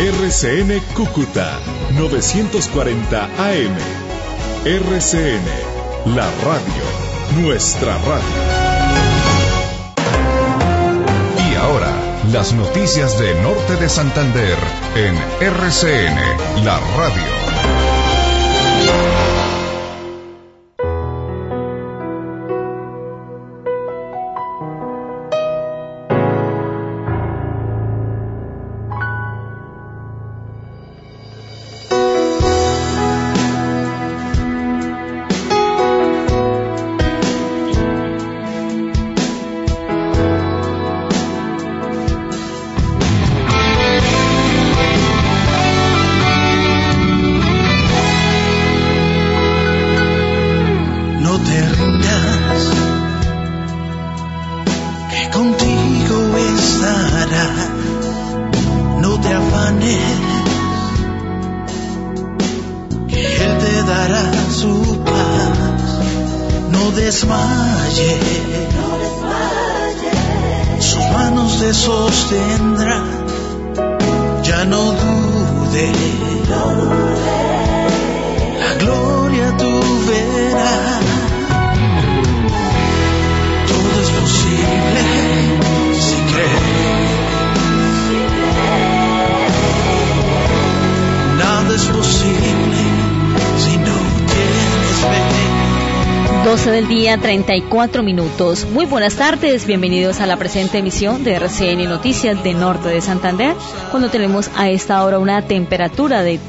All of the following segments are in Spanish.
RCN Cúcuta 940 AM. RCN, la radio, nuestra radio. Y ahora, las noticias de Norte de Santander en RCN, la radio. Del día, 34 minutos. Muy buenas tardes, bienvenidos a la presente emisión de RCN Noticias de Norte de Santander, cuando tenemos a esta hora una temperatura de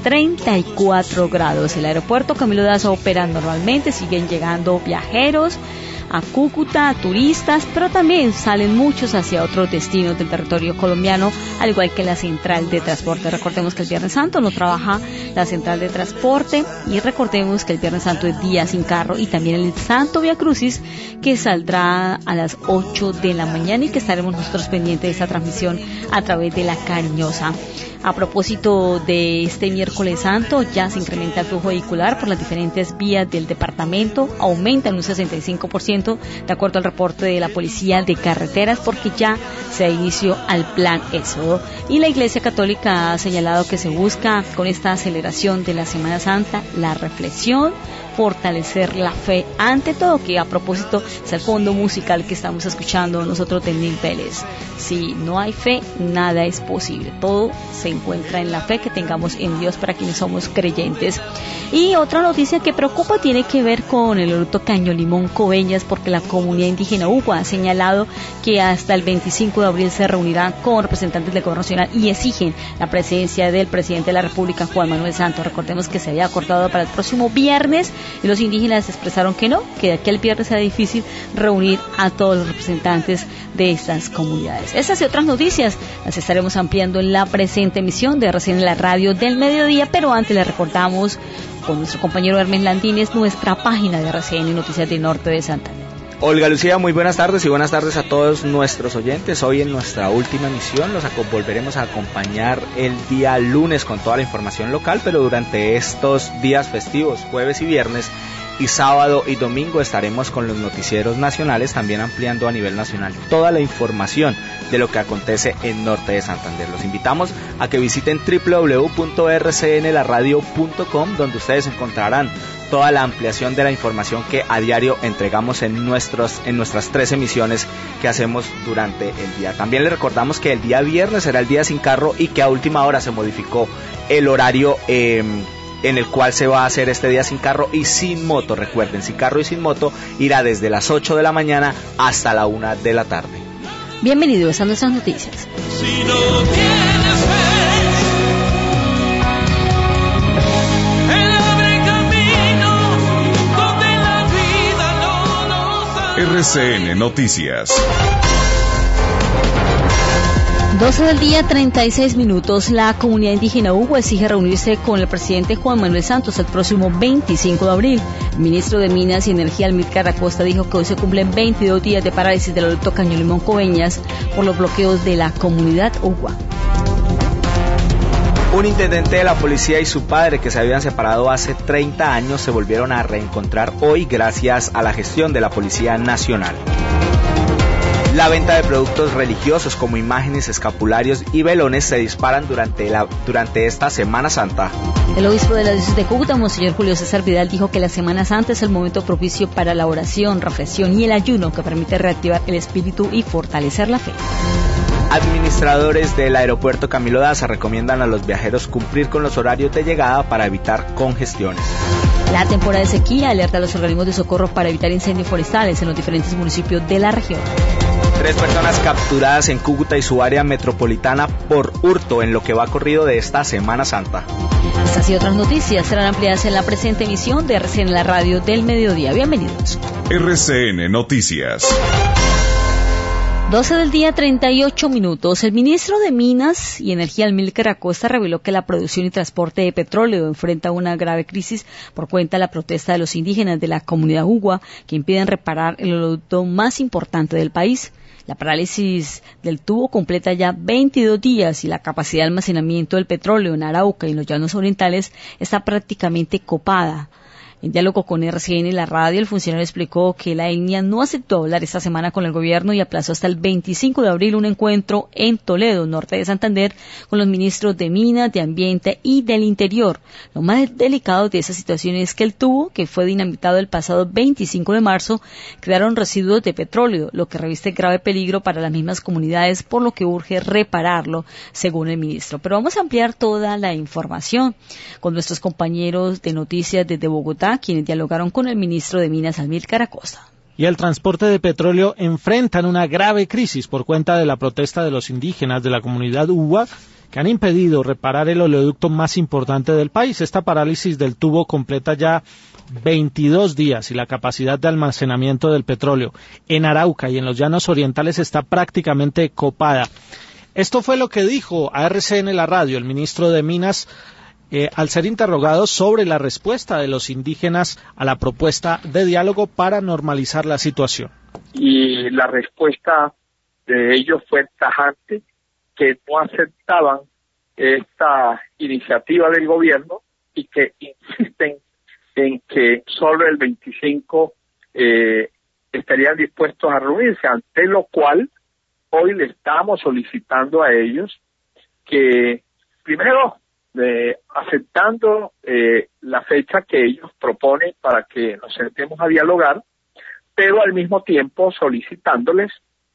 34 grados. El aeropuerto Camilo Daza opera normalmente, siguen llegando viajeros a Cúcuta, turistas, pero también salen muchos hacia otros destinos del territorio colombiano, al igual que la central de transporte. Recordemos que el Viernes Santo no trabaja la central de transporte, y recordemos que el Viernes Santo es día sin carro, y también el Santo Vía Crucis, que saldrá a las 8 de la mañana y que estaremos nosotros pendientes de esta transmisión a través de La Cariñosa. A propósito de este miércoles santo, ya se incrementa el flujo vehicular por las diferentes vías del departamento, aumenta en un 65%, de acuerdo al reporte de la Policía de Carreteras, porque ya se inició al plan Éxodo. Y la Iglesia Católica ha señalado que se busca, con esta aceleración de la Semana Santa, la reflexión, fortalecer la fe, ante todo, que a propósito es el fondo musical que estamos escuchando nosotros de Nil Vélez. Si no hay fe, nada es posible, todo se encuentra en la fe que tengamos en Dios para quienes somos creyentes. Y otra noticia que preocupa tiene que ver con el Oroto Caño Limón Coveñas, porque la comunidad indígena Ugua ha señalado que hasta el 25 de abril se reunirá con representantes del gobierno nacional y exigen la presencia del presidente de la República, Juan Manuel Santos. Recordemos que se había acordado para el próximo viernes, y los indígenas expresaron que no, que de aquí al viernes será difícil reunir a todos los representantes de estas comunidades. Estas y otras noticias las estaremos ampliando en la presente emisión de RCN, la radio del mediodía, pero antes les recordamos con nuestro compañero Hermes Landines nuestra página de RCN Noticias de Norte de Santander. Olga Lucía, muy buenas tardes, y buenas tardes a todos nuestros oyentes. Hoy en nuestra última emisión los volveremos a acompañar el día lunes con toda la información local, pero durante estos días festivos, jueves y viernes, y sábado y domingo, estaremos con los noticieros nacionales, también ampliando a nivel nacional toda la información de lo que acontece en Norte de Santander. Los invitamos a que visiten www.rcnlaradio.com, donde ustedes encontrarán toda la ampliación de la información que a diario entregamos en nuestras 3 emisiones que hacemos durante el día. También les recordamos que el día viernes será el día sin carro, y que a última hora se modificó el horario en el cual se va a hacer este día sin carro y sin moto. Recuerden, sin carro y sin moto irá desde las 8 de la mañana hasta la 1 de la tarde. Bienvenidos a nuestras noticias. Si no tienes fe, él abre camino donde la vida no nos da. RCN Noticias. 12 del día, 36 minutos. La comunidad indígena Ugua exige reunirse con el presidente Juan Manuel Santos el próximo 25 de abril. El ministro de Minas y Energía, Amílcar Acosta, dijo que hoy se cumplen 22 días de parálisis del Oroto Caño Limón Coveñas por los bloqueos de la comunidad Ugua. Un intendente de la policía y su padre, que se habían separado hace 30 años, se volvieron a reencontrar hoy gracias a la gestión de la Policía Nacional. La venta de productos religiosos como imágenes, escapularios y velones se disparan durante esta Semana Santa. El obispo de la diócesis de Cúcuta, Monseñor Julio César Vidal, dijo que la Semana Santa es el momento propicio para la oración, reflexión y el ayuno que permite reactivar el espíritu y fortalecer la fe. Administradores del aeropuerto Camilo Daza recomiendan a los viajeros cumplir con los horarios de llegada para evitar congestiones. La temporada de sequía alerta a los organismos de socorro para evitar incendios forestales en los diferentes municipios de la región. 3 personas capturadas en Cúcuta y su área metropolitana por hurto en lo que va corrido de esta Semana Santa. Estas y otras noticias serán ampliadas en la presente emisión de RCN, la radio del mediodía. Bienvenidos. RCN Noticias. 12 del día, 38 minutos. El ministro de Minas y Energía, Amílcar Acosta, reveló que la producción y transporte de petróleo enfrenta una grave crisis por cuenta de la protesta de los indígenas de la comunidad Ugua, que impiden reparar el oleoducto más importante del país. La parálisis del tubo completa ya 22 días y la capacidad de almacenamiento del petróleo en Arauca y en los llanos orientales está prácticamente copada. En diálogo con RCN, la radio, el funcionario explicó que la etnia no aceptó hablar esta semana con el gobierno y aplazó hasta el 25 de abril un encuentro en Toledo, norte de Santander, con los ministros de Minas, de Ambiente y del Interior. Lo más delicado de esa situación es que el tubo, que fue dinamitado el pasado 25 de marzo, quedaron residuos de petróleo, lo que reviste grave peligro para las mismas comunidades, por lo que urge repararlo, según el ministro. Pero vamos a ampliar toda la información con nuestros compañeros de noticias desde Bogotá, quienes dialogaron con el ministro de Minas, Amílcar Acosta. Y el transporte de petróleo enfrentan una grave crisis por cuenta de la protesta de los indígenas de la comunidad Ugua, que han impedido reparar el oleoducto más importante del país. Esta parálisis del tubo completa ya 22 días y la capacidad de almacenamiento del petróleo en Arauca y en los llanos orientales está prácticamente copada. Esto fue lo que dijo a RCN la radio el ministro de Minas al ser interrogado sobre la respuesta de los indígenas a la propuesta de diálogo para normalizar la situación. Y la respuesta de ellos fue tajante, que no aceptaban esta iniciativa del gobierno y que insisten en que solo el 25 estarían dispuestos a reunirse, ante lo cual hoy le estamos solicitando a ellos que primero aceptando la fecha que ellos proponen para que nos sentemos a dialogar, pero al mismo tiempo solicitándoles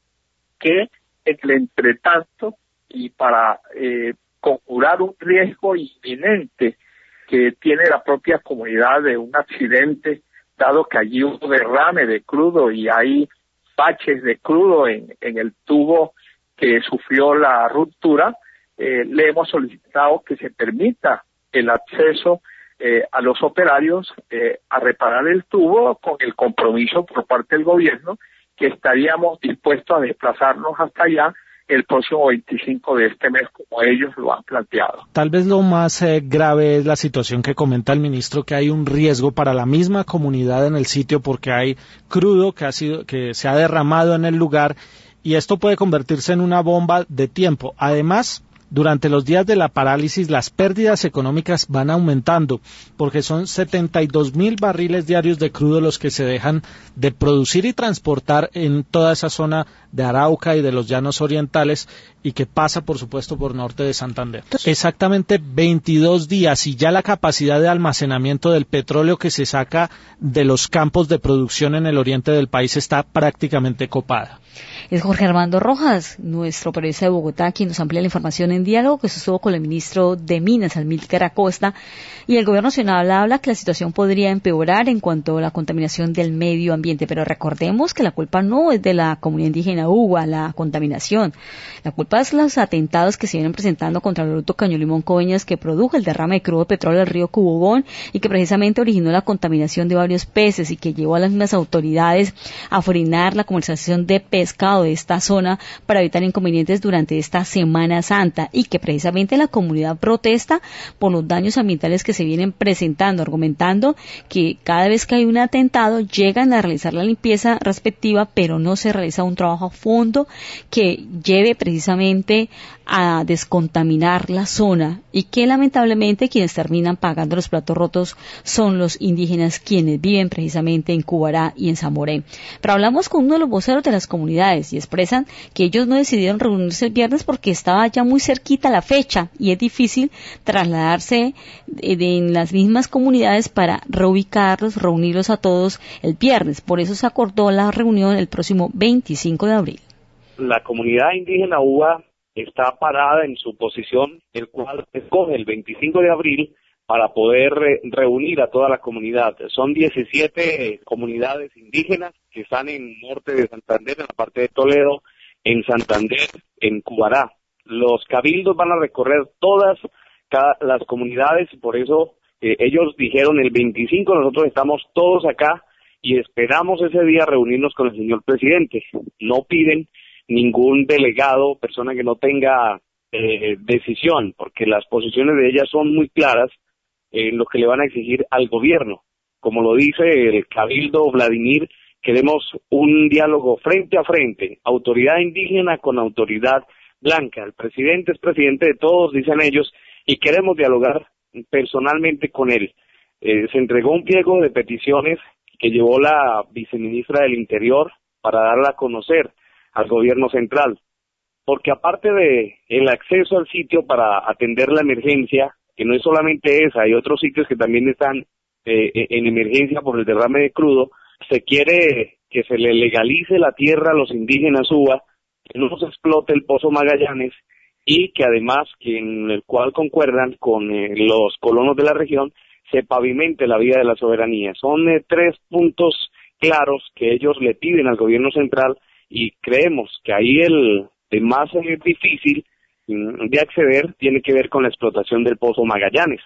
que en el entretanto y para conjurar un riesgo inminente que tiene la propia comunidad de un accidente, dado que allí hubo derrame de crudo y hay baches de crudo en el tubo que sufrió la ruptura, le hemos solicitado que se permita el acceso a los operarios a reparar el tubo, con el compromiso por parte del gobierno que estaríamos dispuestos a desplazarnos hasta allá el próximo 25 de este mes, como ellos lo han planteado. Tal vez lo más grave es la situación que comenta el ministro, que hay un riesgo para la misma comunidad en el sitio porque hay crudo que se ha derramado en el lugar y esto puede convertirse en una bomba de tiempo. Además, durante los días de la parálisis, las pérdidas económicas van aumentando, porque son 72,000 barriles diarios de crudo los que se dejan de producir y transportar en toda esa zona de Arauca y de los llanos orientales, y que pasa, por supuesto, por norte de Santander. Exactamente 22 días, y ya la capacidad de almacenamiento del petróleo que se saca de los campos de producción en el oriente del país está prácticamente copada. Es Jorge Armando Rojas, nuestro periodista de Bogotá, quien nos amplía la información en diálogo que sostuvo con el ministro de Minas, Amílcar Acosta, y el gobierno nacional habla que la situación podría empeorar en cuanto a la contaminación del medio ambiente, pero recordemos que la culpa no es de la comunidad indígena Ugua, la contaminación. La culpa es los atentados que se vienen presentando contra el oleoducto Caño Limón Coveñas, que produjo el derrame de crudo de petróleo del río Cubogón y que precisamente originó la contaminación de varios peces y que llevó a las mismas autoridades a frenar la comercialización de pescado de esta zona para evitar inconvenientes durante esta Semana Santa, y que precisamente la comunidad protesta por los daños ambientales que se vienen presentando, argumentando que cada vez que hay un atentado llegan a realizar la limpieza respectiva, pero no se realiza un trabajo a fondo que lleve precisamente precisamente a descontaminar la zona y que lamentablemente quienes terminan pagando los platos rotos son los indígenas quienes viven precisamente en Cubará y en Zamoré. Pero hablamos con uno de los voceros de las comunidades y expresan que ellos no decidieron reunirse el viernes porque estaba ya muy cerquita la fecha y es difícil trasladarse en las mismas comunidades para reubicarlos, reunirlos a todos el viernes. Por eso se acordó la reunión el próximo 25 de abril. La comunidad indígena Uva está parada en su posición, el cual escoge el 25 de abril para poder reunir a toda la comunidad. Son 17 comunidades indígenas que están en el norte de Santander, en la parte de Toledo, en Santander, en Cubará. Los cabildos van a recorrer todas las comunidades y por eso ellos dijeron el 25, nosotros estamos todos acá y esperamos ese día reunirnos con el señor presidente. No piden ningún delegado, persona que no tenga decisión, porque las posiciones de ellas son muy claras en lo que le van a exigir al gobierno. Como lo dice el cabildo Vladimir, queremos un diálogo frente a frente, autoridad indígena con autoridad blanca. El presidente es presidente de todos, dicen ellos, y queremos dialogar personalmente con él. Se entregó un pliego de peticiones que llevó la viceministra del Interior para darla a conocer al gobierno central, porque aparte de el acceso al sitio para atender la emergencia, que no es solamente esa, hay otros sitios que también están en emergencia por el derrame de crudo, se quiere que se le legalice la tierra a los indígenas Uva, que no se explote el Pozo Magallanes y que además, que en el cual concuerdan con los colonos de la región, se pavimente la vía de la soberanía. Son 3 puntos claros que ellos le piden al gobierno central y creemos que ahí el más difícil de acceder tiene que ver con la explotación del Pozo Magallanes.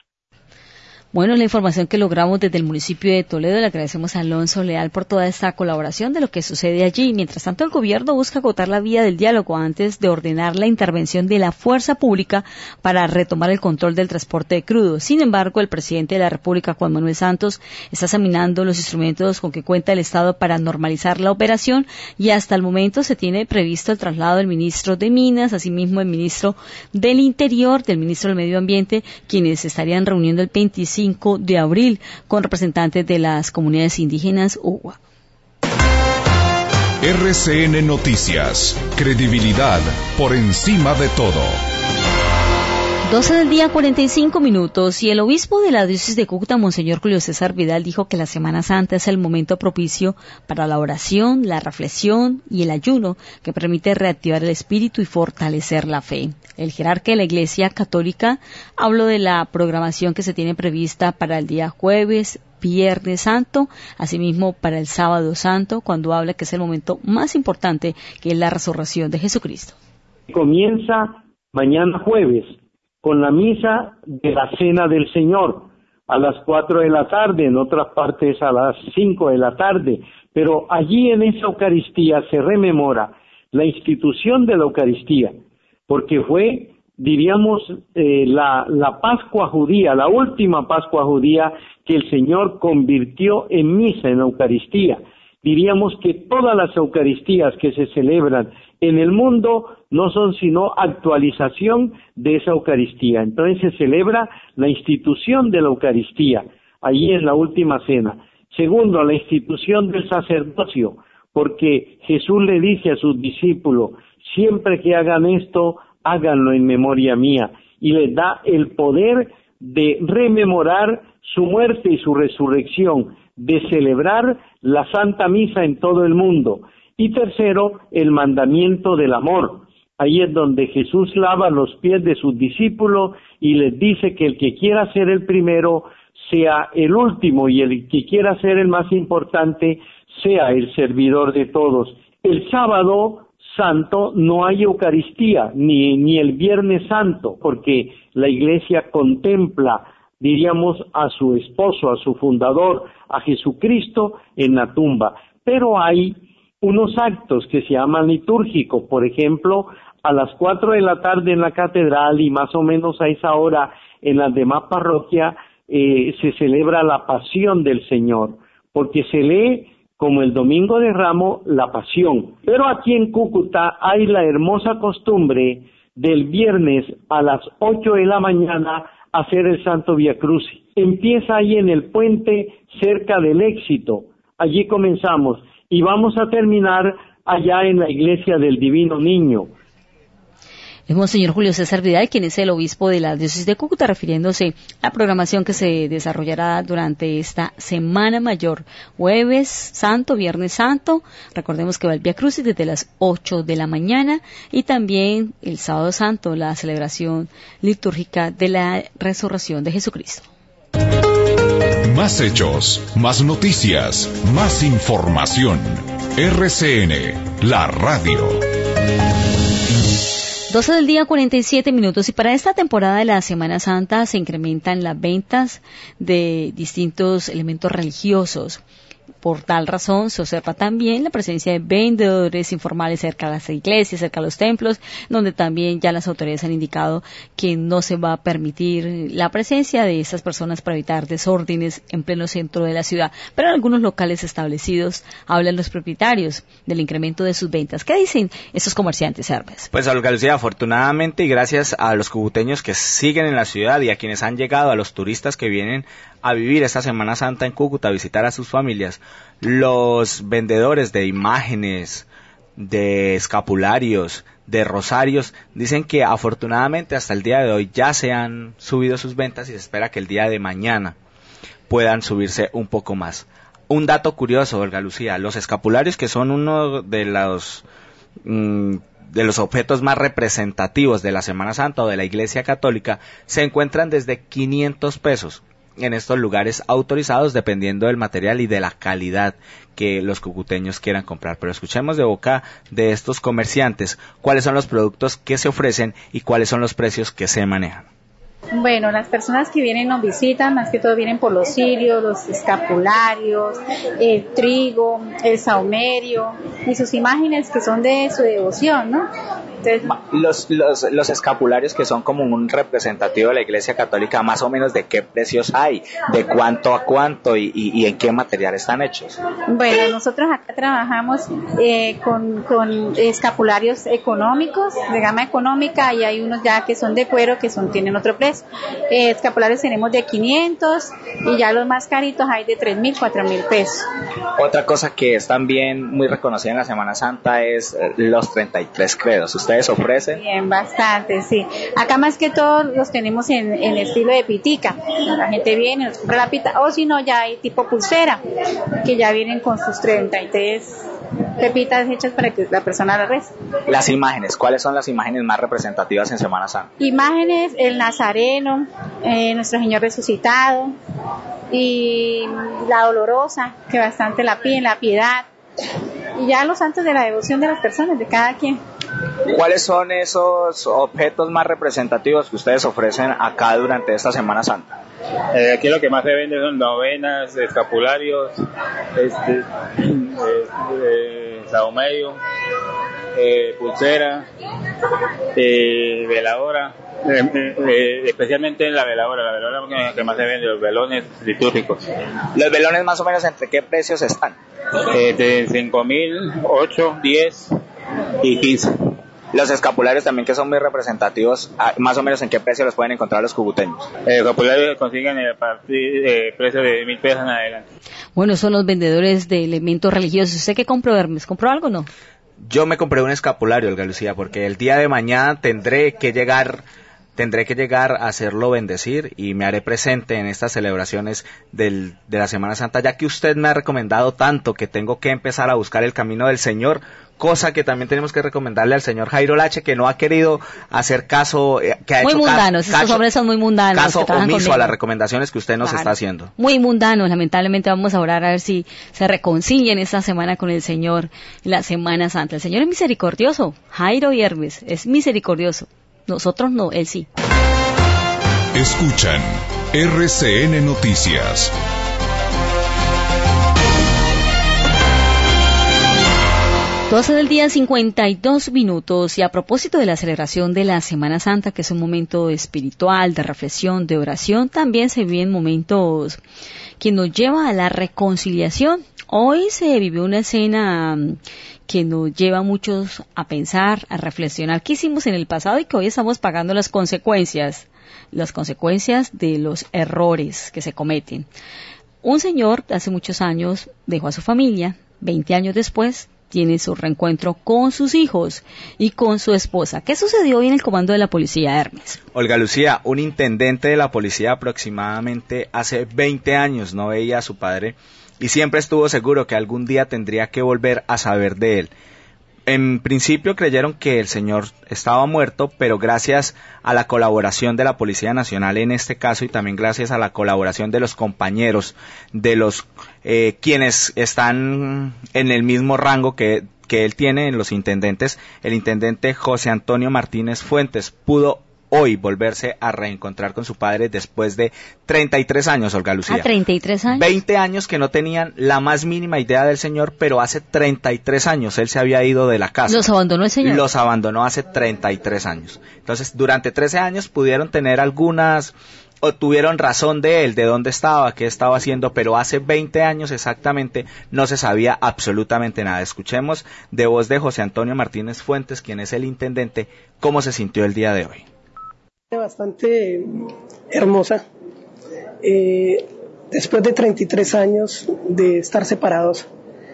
Bueno, la información que logramos desde el municipio de Toledo, le agradecemos a Alonso Leal por toda esta colaboración de lo que sucede allí. Mientras tanto, el gobierno busca agotar la vía del diálogo antes de ordenar la intervención de la fuerza pública para retomar el control del transporte de crudo. Sin embargo, el presidente de la República, Juan Manuel Santos, está examinando los instrumentos con que cuenta el Estado para normalizar la operación y hasta el momento se tiene previsto el traslado del ministro de Minas, asimismo el ministro del Interior, del ministro del Medio Ambiente, quienes se estarían reuniendo el 25 de abril con representantes de las comunidades indígenas Uwa. RCN Noticias, credibilidad por encima de todo. 12 del día, 45 minutos, y el obispo de la diócesis de Cúcuta, Monseñor Julio César Vidal, dijo que la Semana Santa es el momento propicio para la oración, la reflexión y el ayuno, que permite reactivar el espíritu y fortalecer la fe. El jerarca de la Iglesia Católica habló de la programación que se tiene prevista para el día jueves, Viernes Santo, asimismo para el Sábado Santo, cuando habla que es el momento más importante, que es la resurrección de Jesucristo. Comienza mañana jueves con la misa de la Cena del Señor a las 4 de la tarde, en otras partes a las 5 de la tarde, pero allí en esa Eucaristía se rememora la institución de la Eucaristía, porque fue, diríamos, la Pascua judía, la última Pascua judía que el Señor convirtió en misa, en Eucaristía. Diríamos que todas las Eucaristías que se celebran en el mundo no son sino actualización de esa Eucaristía. Entonces se celebra la institución de la Eucaristía, allí en la última cena. Segundo, la institución del sacerdocio, porque Jesús le dice a sus discípulos, siempre que hagan esto, háganlo en memoria mía, y les da el poder de rememorar su muerte y su resurrección, de celebrar la Santa Misa en todo el mundo. Y tercero, el mandamiento del amor. Ahí es donde Jesús lava los pies de sus discípulos y les dice que el que quiera ser el primero sea el último y el que quiera ser el más importante sea el servidor de todos. El sábado santo no hay Eucaristía, ni el Viernes Santo, porque la Iglesia contempla, diríamos, a su esposo, a su fundador, a Jesucristo en la tumba. Pero hay unos actos que se llaman litúrgicos, por ejemplo, a las 4 de la tarde en la catedral y más o menos a esa hora en las demás parroquias se celebra la pasión del Señor, porque se lee como el Domingo de Ramos, la Pasión. Pero aquí en Cúcuta hay la hermosa costumbre del viernes a las 8 de la mañana hacer el Santo Vía Crucis. Empieza ahí en el puente cerca del Éxito. Allí comenzamos y vamos a terminar allá en la iglesia del Divino Niño. Es Monseñor Julio César Vidal, quien es el obispo de la diócesis de Cúcuta, refiriéndose a la programación que se desarrollará durante esta Semana Mayor, Jueves Santo, Viernes Santo. Recordemos que va el Vía Crucis desde las 8 de la mañana y también el Sábado Santo, la celebración litúrgica de la Resurrección de Jesucristo. Más hechos, más noticias, más información. RCN, la radio. 12 del día, 47 minutos, y para esta temporada de la Semana Santa se incrementan las ventas de distintos elementos religiosos. Por tal razón, se observa también la presencia de vendedores informales cerca de las iglesias, cerca de los templos, donde también ya las autoridades han indicado que no se va a permitir la presencia de estas personas para evitar desórdenes en pleno centro de la ciudad. Pero en algunos locales establecidos hablan los propietarios del incremento de sus ventas. ¿Qué dicen estos comerciantes, Hermes? Pues, Olga Lucía, afortunadamente y gracias a los cucuteños que siguen en la ciudad y a quienes han llegado, a los turistas que vienen a vivir esta Semana Santa en Cúcuta, a visitar a sus familias, los vendedores de imágenes, de escapularios, de rosarios, dicen que afortunadamente hasta el día de hoy ya se han subido sus ventas y se espera que el día de mañana puedan subirse un poco más. Un dato curioso, Olga Lucía, los escapularios, que son uno de los objetos más representativos de la Semana Santa o de la Iglesia Católica, se encuentran desde 500 pesos. En estos lugares autorizados, dependiendo del material y de la calidad que los cucuteños quieran comprar. Pero escuchemos de boca de estos comerciantes cuáles son los productos que se ofrecen y cuáles son los precios que se manejan. Bueno, las personas que vienen nos visitan, más que todo vienen por los cirios, los escapularios, el trigo, el saumerio y sus imágenes que son de su devoción, ¿no? Entonces, los escapularios, que son como un representativo de la Iglesia Católica, más o menos de qué precios hay, de cuánto a cuánto y en qué material están hechos. Bueno, nosotros acá trabajamos con escapularios económicos, de gama económica, y hay unos ya que son de cuero que tienen otro precio. Escapularios tenemos de 500 y ya los más caritos hay de 3.000, 4.000 pesos. Otra cosa que es también muy reconocida en la Semana Santa es los 33 credos. ¿Ustedes ofrecen? Bien, bastante, sí. Acá más que todo los tenemos en estilo de pitica. La gente viene, nos compra la pita, o si no ya hay tipo pulsera, que ya vienen con sus 33 pepitas hechas para que la persona la reza. Las imágenes, ¿cuáles son las imágenes más representativas en Semana Santa? Imágenes, el Nazareno, Nuestro Señor resucitado, y la Dolorosa, que bastante la piden, la Piedad, y ya los santos de la devoción de las personas, de cada quien. ¿Cuáles son esos objetos más representativos que ustedes ofrecen acá durante esta Semana Santa? Aquí lo que más se vende son novenas, escapularios, saumerio, pulsera, veladora, especialmente la veladora que más se vende, los velones litúrgicos. ¿Los velones más o menos entre qué precios están? De 5.000, 8, 10 y 15. Los escapularios también, que son muy representativos, más o menos en qué precio los pueden encontrar los cucuteños. Escapularios consiguen el precio de 1.000 pesos en adelante. Bueno, son los vendedores de elementos religiosos. ¿Usted qué compró, Hermes? ¿Compró algo o no? Yo me compré un escapulario, Olga Lucía, porque el día de mañana tendré que llegar a hacerlo bendecir y me haré presente en estas celebraciones de la Semana Santa, ya que usted me ha recomendado tanto que tengo que empezar a buscar el camino del Señor, cosa que también tenemos que recomendarle al señor Jairo Lache, que no ha querido hacer caso, que ha muy hecho mundanos, estos hombres son muy mundanos. Caso omiso a las recomendaciones que usted nos está haciendo. Muy mundanos, lamentablemente. Vamos a orar a ver si se reconcilian esta semana con el Señor, la Semana Santa. El Señor es misericordioso, Jairo y Hermes, es misericordioso. Nosotros no, Él sí. Escuchan RCN Noticias. Doce del día, 52 minutos, y a propósito de la celebración de la Semana Santa, que es un momento espiritual, de reflexión, de oración, también se viven momentos que nos lleva a la reconciliación. Hoy se vivió una escena que nos lleva a muchos a pensar, a reflexionar qué hicimos en el pasado y que hoy estamos pagando las consecuencias de los errores que se cometen. Un señor hace muchos años dejó a su familia, 20 años después tiene su reencuentro con sus hijos y con su esposa. ¿Qué sucedió hoy en el comando de la policía, Hermes? Olga Lucía, un intendente de la policía aproximadamente hace 20 años no veía a su padre y siempre estuvo seguro que algún día tendría que volver a saber de él. En principio creyeron que el señor estaba muerto, pero gracias a la colaboración de la Policía Nacional en este caso y también gracias a la colaboración de los compañeros, de los quienes están en el mismo rango que él tiene en los intendentes, el intendente José Antonio Martínez Fuentes pudo hoy volverse a reencontrar con su padre después de 33 años, Olga Lucía. 33 años. 20 años que no tenían la más mínima idea del señor, pero hace 33 años él se había ido de la casa. ¿Los abandonó el señor? Los abandonó hace 33 años. Entonces, durante 13 años pudieron tener o tuvieron razón de él, de dónde estaba, qué estaba haciendo, pero hace 20 años exactamente no se sabía absolutamente nada. Escuchemos de voz de José Antonio Martínez Fuentes, quien es el intendente, cómo se sintió el día de hoy. Bastante hermosa. Después de 33 años de estar separados,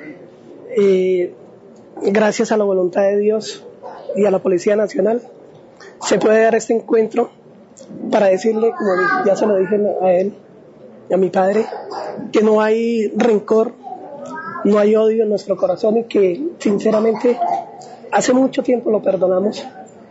gracias a la voluntad de Dios y a la Policía Nacional, se puede dar este encuentro para decirle, como ya se lo dije a él y a mi padre, que no hay rencor, no hay odio en nuestro corazón y que sinceramente hace mucho tiempo lo perdonamos.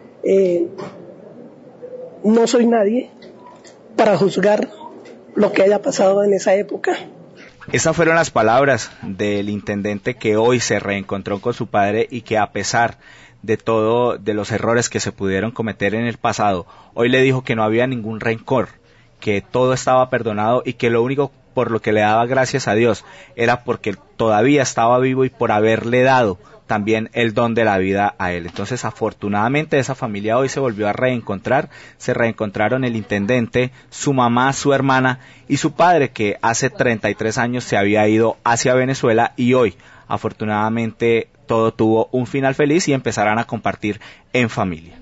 No soy nadie para juzgar lo que haya pasado en esa época. Esas fueron las palabras del intendente que hoy se reencontró con su padre y que a pesar de todo, de los errores que se pudieron cometer en el pasado, hoy le dijo que no había ningún rencor, que todo estaba perdonado y que lo único por lo que le daba gracias a Dios era porque todavía estaba vivo y por haberle dado también el don de la vida a él. Entonces, afortunadamente, esa familia hoy se volvió a reencontrar. Se reencontraron el intendente, su mamá, su hermana y su padre, que hace 33 años se había ido hacia Venezuela y hoy, afortunadamente, todo tuvo un final feliz y empezarán a compartir en familia.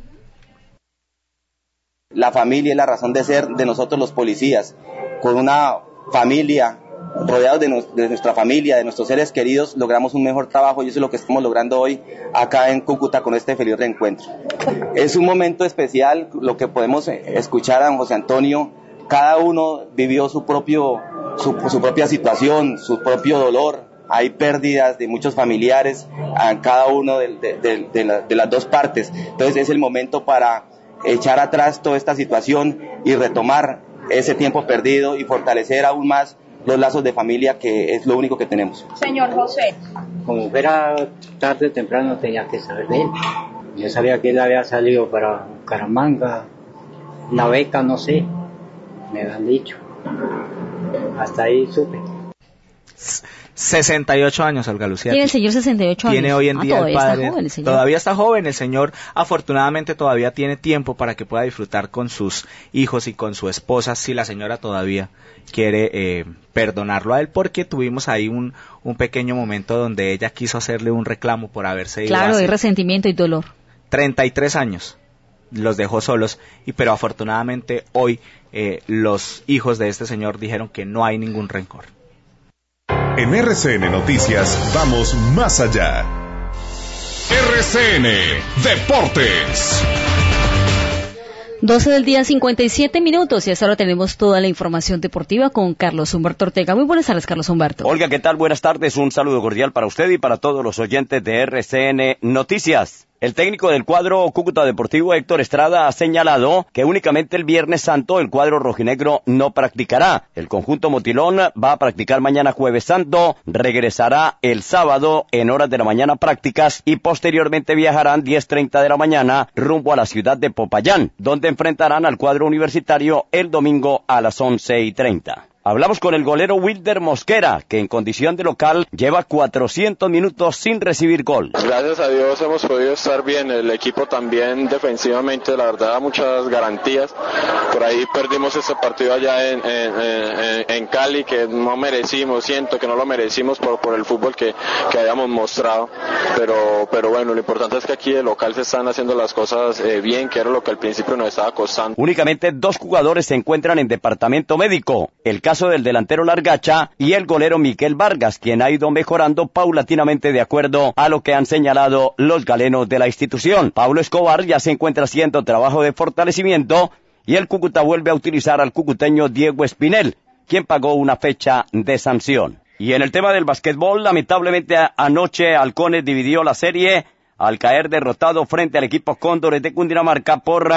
La familia es la razón de ser de nosotros los policías. Con una familia, rodeados de nuestra familia, de nuestros seres queridos, logramos un mejor trabajo y eso es lo que estamos logrando hoy acá en Cúcuta con este feliz reencuentro. Es un momento especial, lo que podemos escuchar a don José Antonio. Cada uno vivió su propia situación, su propio dolor. Hay pérdidas de muchos familiares a cada uno de las dos partes. Entonces es el momento para echar atrás toda esta situación y retomar ese tiempo perdido y fortalecer aún más los lazos de familia, que es lo único que tenemos. Señor José. Como fuera tarde o temprano tenía que saber de él. Yo sabía que él había salido para Caramanga, la beca, no sé, me han dicho. Hasta ahí supe. 68 años, Olga Lucía. Tiene el señor 68 años. Tiene hoy en día el padre. Está joven, el señor. Todavía está joven el señor. Afortunadamente todavía tiene tiempo para que pueda disfrutar con sus hijos y con su esposa, si la señora todavía quiere perdonarlo a él, porque tuvimos ahí un pequeño momento donde ella quiso hacerle un reclamo por haberse ido. Claro, hay resentimiento y dolor. 33 años los dejó solos, pero afortunadamente hoy los hijos de este señor dijeron que no hay ningún rencor. En RCN Noticias vamos más allá. RCN Deportes. 12 del día, 57 minutos, y hasta ahora tenemos toda la información deportiva con Carlos Humberto Ortega. Muy buenas tardes, Carlos Humberto. Olga, ¿qué tal? Buenas tardes, un saludo cordial para usted y para todos los oyentes de RCN Noticias. El técnico del cuadro Cúcuta Deportivo, Héctor Estrada, ha señalado que únicamente el Viernes Santo el cuadro rojinegro no practicará. El conjunto motilón va a practicar mañana Jueves Santo, regresará el sábado en horas de la mañana prácticas y posteriormente viajarán 10:30 de la mañana rumbo a la ciudad de Popayán, donde enfrentarán al cuadro universitario el domingo a las 11:30. Hablamos con el golero Wilder Mosquera, que en condición de local lleva 400 minutos sin recibir gol. Gracias a Dios hemos podido estar bien, el equipo también defensivamente, la verdad da muchas garantías. Por ahí perdimos ese partido allá en Cali, que no merecimos, siento que no lo merecimos por el fútbol que habíamos mostrado, pero bueno, lo importante es que aquí de local se están haciendo las cosas bien, que era lo que al principio nos estaba costando. Únicamente 2 jugadores se encuentran en departamento médico, el caso del delantero Largacha y el golero Miquel Vargas, quien ha ido mejorando paulatinamente de acuerdo a lo que han señalado los galenos de la institución. Pablo Escobar ya se encuentra haciendo trabajo de fortalecimiento y el Cúcuta vuelve a utilizar al cucuteño Diego Espinel, quien pagó una fecha de sanción. Y en el tema del basquetbol, lamentablemente anoche Halcones dividió la serie al caer derrotado frente al equipo Cóndores de Cundinamarca por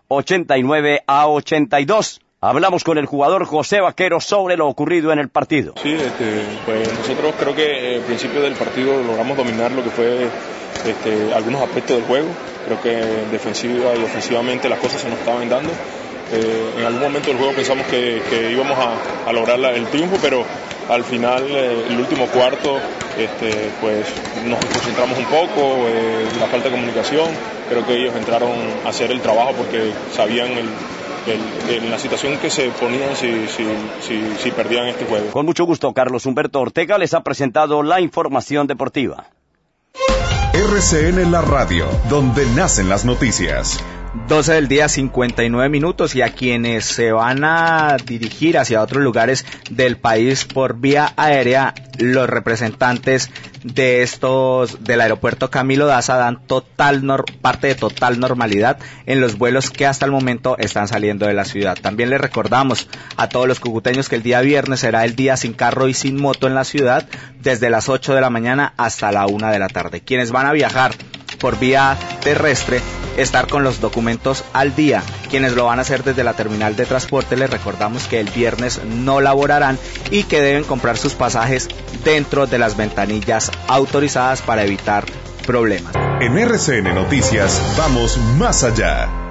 89-82. Hablamos con el jugador José Vaquero sobre lo ocurrido en el partido. Sí, pues nosotros creo que al principio del partido logramos dominar lo que fue algunos aspectos del juego. Creo que defensiva y ofensivamente las cosas se nos estaban dando. En algún momento del juego pensamos que íbamos a lograr el triunfo, pero al final, el último cuarto, pues nos concentramos un poco, la falta de comunicación. Creo que ellos entraron a hacer el trabajo porque sabían en la situación que se ponían si perdían este juego. Con mucho gusto, Carlos Humberto Ortega les ha presentado la información deportiva. RCN La Radio, donde nacen las noticias. 12 del día, 59 minutos, y a quienes se van a dirigir hacia otros lugares del país por vía aérea, los representantes del aeropuerto Camilo Daza dan parte de total normalidad en los vuelos que hasta el momento están saliendo de la ciudad. También les recordamos a todos los cucuteños que el día viernes será el día sin carro y sin moto en la ciudad, desde las 8 de la mañana hasta la 1 de la tarde. Quienes van a viajar por vía terrestre, estar con los documentos al día. Quienes lo van a hacer desde la terminal de transporte, les recordamos que el viernes no laborarán y que deben comprar sus pasajes dentro de las ventanillas autorizadas para evitar problemas. En RCN Noticias vamos más allá.